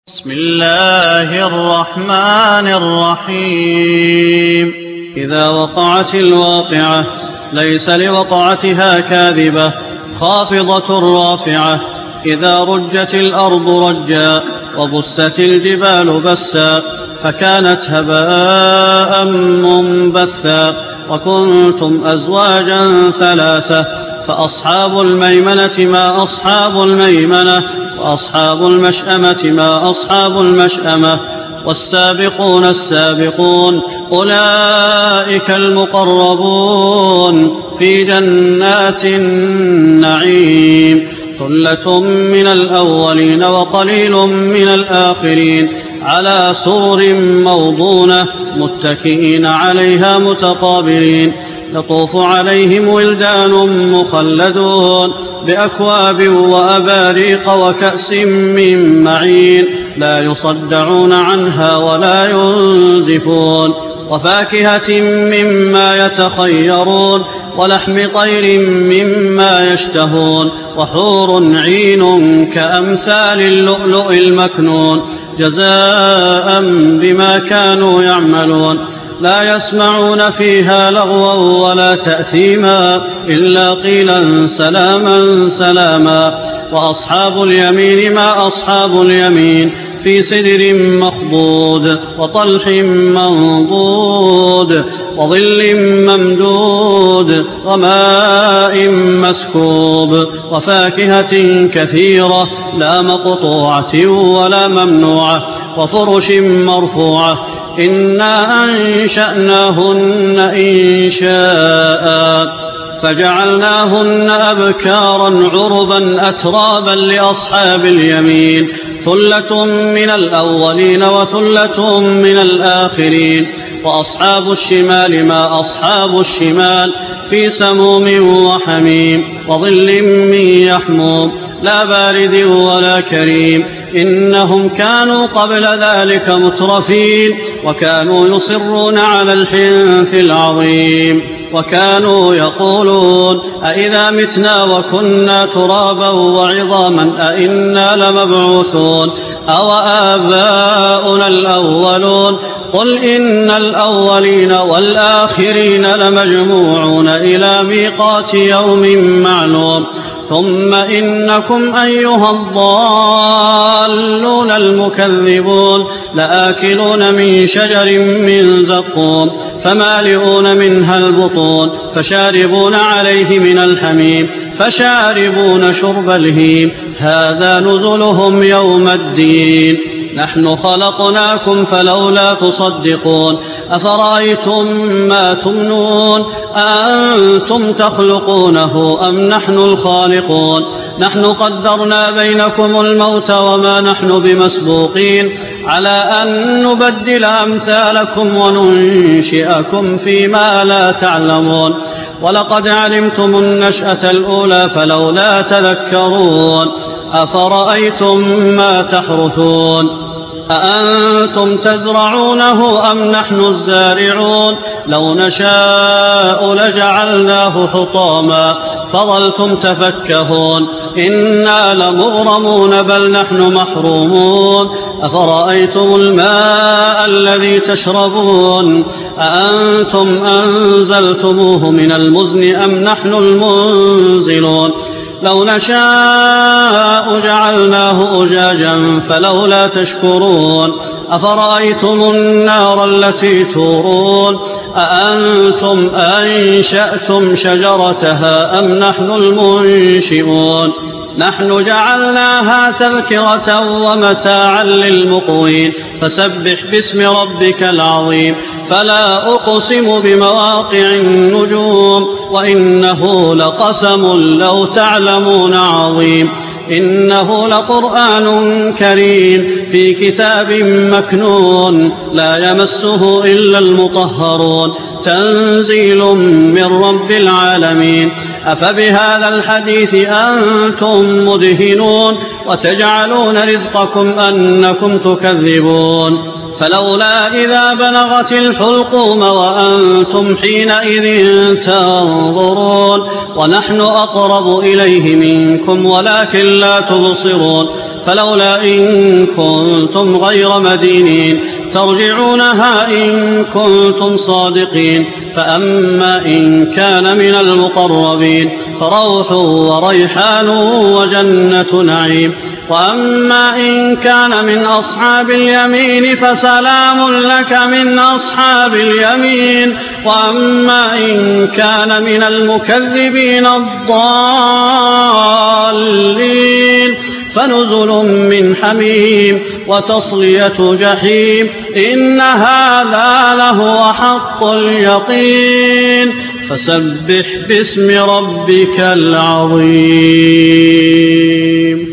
بسم الله الرحمن الرحيم. إذا وقعت الواقعة ليس لوقعتها كاذبة خافضة رافعة. إذا رجت الأرض رجا وبست الجبال بسا فكانت هباء منبثا وكنتم أزواجا ثلاثة فأصحاب الميمنة ما أصحاب الميمنة وأصحاب المشأمة ما أصحاب المشأمة والسابقون السابقون أولئك المقربون في جنات النعيم. ثلة من الأولين وقليل من الآخرين على سرر موضونة متكئين عليها متقابلين يطوف عليهم ولدان مخلدون بأكواب وأباريق وكأس من معين لا يصدعون عنها ولا ينزفون وفاكهة مما يتخيرون ولحم طير مما يشتهون وحور عين كأمثال اللؤلؤ المكنون جزاء بما كانوا يعملون. لا يسمعون فيها لغوا ولا تأثيما إلا قيلا سلاما سلاما. وأصحاب اليمين ما أصحاب اليمين في سدر مخضود وطلح منضود وظل ممدود وماء مسكوب وفاكهة كثيرة لا مقطوعة ولا ممنوعة وفرش مرفوعة. إنا أنشأناهن إنشاء فجعلناهن أبكارا عربا أترابا لأصحاب اليمين. ثلة من الأولين وثلة من الآخرين. وأصحاب الشمال ما أصحاب الشمال في سموم وحميم وظل من يحموم لا بارد ولا كريم. إنهم كانوا قبل ذلك مترفين وكانوا يصرون على الحنث العظيم وكانوا يقولون أئذا متنا وكنا ترابا وعظاما أئنا لمبعوثون أو آباؤنا الأولون. قل إن الأولين والآخرين لمجموعون إلى ميقات يوم معلوم. ثم إنكم أيها الضالون المكذبون لآكلون من شجر من زقوم فمالئون منها البطون فشاربون عليه من الحميم فشاربون شرب الهيم هذا نزلهم يوم الدين. نحن خلقناكم فلولا تصدقون. أفرأيتم ما تمنون أنتم تخلقونه أم نحن الخالقون. نحن قدرنا بينكم الموت وما نحن بمسبوقين على أن نبدل أمثالكم وننشئكم فيما لا تعلمون. ولقد علمتم النشأة الأولى فلولا تذكرون. أفرأيتم ما تحرثون أأنتم تزرعونه أم نحن الزارعون. لو نشاء لجعلناه حطاما فظلتم تفكهون. إنا لمغرمون بل نحن محرومون. أفرأيتم الماء الذي تشربون أأنتم أنزلتموه من المزن أم نحن المنزلون. لو نشاء جعلناه أجاجا فلولا تشكرون. أفرأيتم النار التي تورون أأنتم أنشأتم شجرتها أم نحن المنشئون. نحن جعلناها تذكرة ومتاعا للمقوين فسبح باسم ربك العظيم. فلا أقسم بمواقع النجوم وإنه لقسم لو تعلمون عظيم. إنه لقرآن كريم في كتاب مكنون لا يمسه إلا المطهرون تنزيل من رب العالمين. أفبهذا الحديث أنتم مدهنون وتجعلون رزقكم أنكم تكذبون. فلولا إذا بلغت الحلقوم وأنتم حينئذ تنظرون ونحن أقرب إليه منكم ولكن لا تبصرون فلولا إن كنتم غير مدينين ترجعونها إن كنتم صادقين. فأما إن كان من المقربين فروح وريحان وجنة نعيم. وأما إن كان من أصحاب اليمين فسلام لك من أصحاب اليمين. وأما إن كان من المكذبين الضالين فنزل من حميم وتصلية جحيم. إن هذا لهو حق اليقين. فسبح باسم ربك العظيم.